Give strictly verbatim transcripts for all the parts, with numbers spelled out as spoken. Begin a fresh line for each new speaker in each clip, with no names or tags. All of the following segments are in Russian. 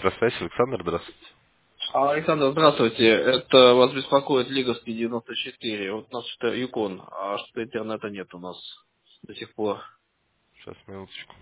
Электросвязь, Александр, здравствуйте.
А, Александр, здравствуйте. Это вас беспокоит Лиговский девяносто четыре. Вот у нас что Юкон, а что интернета нет у нас до сих пор.
Сейчас, минуточку.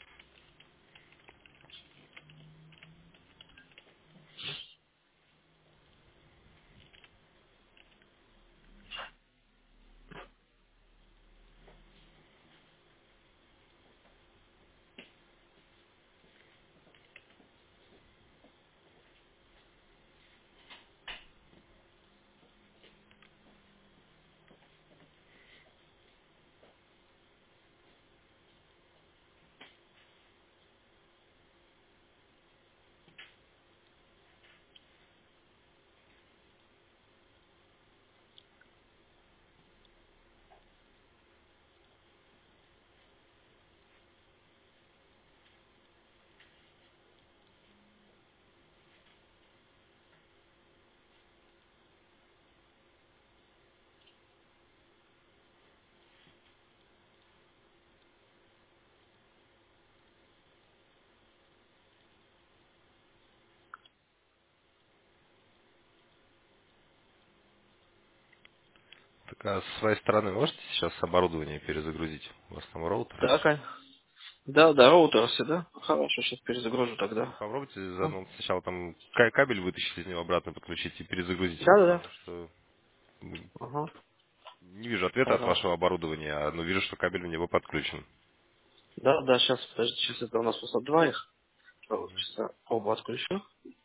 Так, а с своей стороны можете сейчас оборудование перезагрузить? У вас там роутер?
Так, а? Да, да, роутер все, да? Хорошо, сейчас перезагружу
Ну,
тогда.
попробуйте
А?
заодно сначала там ка- кабель вытащить из него, обратно подключить и перезагрузить его,
Да, да, да.
потому что м,
Ага.
не вижу ответа от
Ага.
вашего оборудования, а, но вижу, что кабель у него подключен.
Да, да, сейчас, подожди, сейчас это у нас просто два их. Сейчас я оба отключу.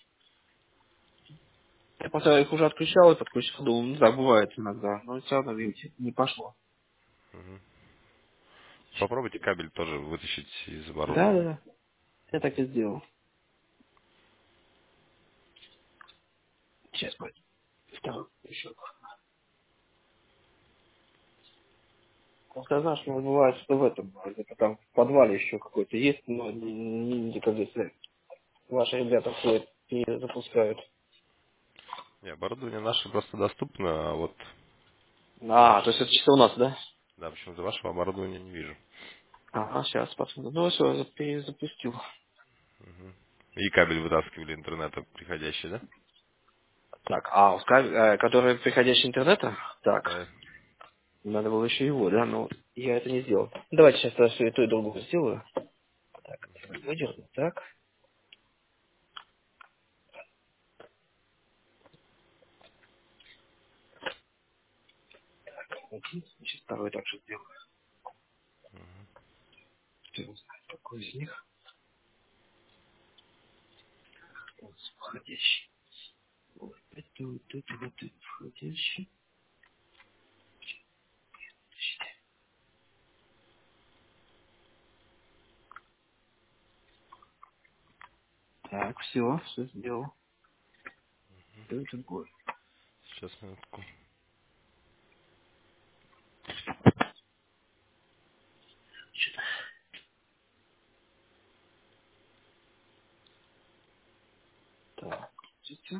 Я просто их уже отключал и подключил, думал, ну да, бывает иногда. Но все равно, видите, не пошло.
Мгм. Попробуйте кабель тоже вытащить из
Да, да,
оборудования.
да. Я так и сделал. Сейчас, будет. Второй еще. Просто знаешь, ну, бывает, что в этом, где-то там в подвале еще какой-то есть, но не, не, не как если ваши ребята ходят и запускают.
Не, оборудование наше просто доступно, а вот
А, то есть
ваше,
это чисто у нас, да?
да, почему-то вашего оборудования не вижу.
Ага, сейчас посмотрим. Ну все, перезапустил.
Мгм. И кабель вытаскивали интернета приходящий, да?
Так, а, у Skype, э, который приходящий интернета? Так,
Да.
надо было еще его, да, но я это не сделал. Давайте сейчас я все и то, и другое сделаю. Так, выдерну, так. Один, сейчас второй также сделаю. Кто его знает, какой из них? Вот, входящий. Вот, это вот это вот это входящий. Так, все, все сделал. Это другой.
Сейчас, минутку.
Так, видите?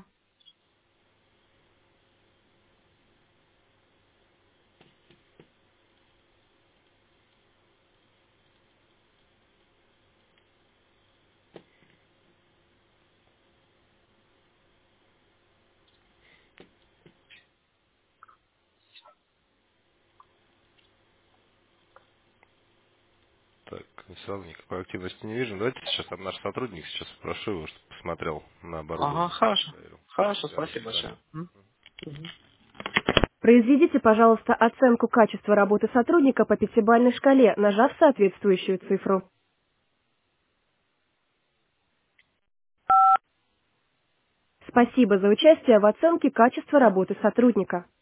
Так, сразу никакой активности не вижу. Давайте сейчас там наш сотрудник, сейчас прошу его, чтобы посмотрел на
Ага,
оборудование.
хорошо.
Проверил.
Хорошо,
Свяжусь
спасибо
с вами.
большое. М? Мгм.
Произведите, пожалуйста, оценку качества работы сотрудника по пятибалльной шкале, нажав соответствующую цифру. Спасибо за участие в оценке качества работы сотрудника.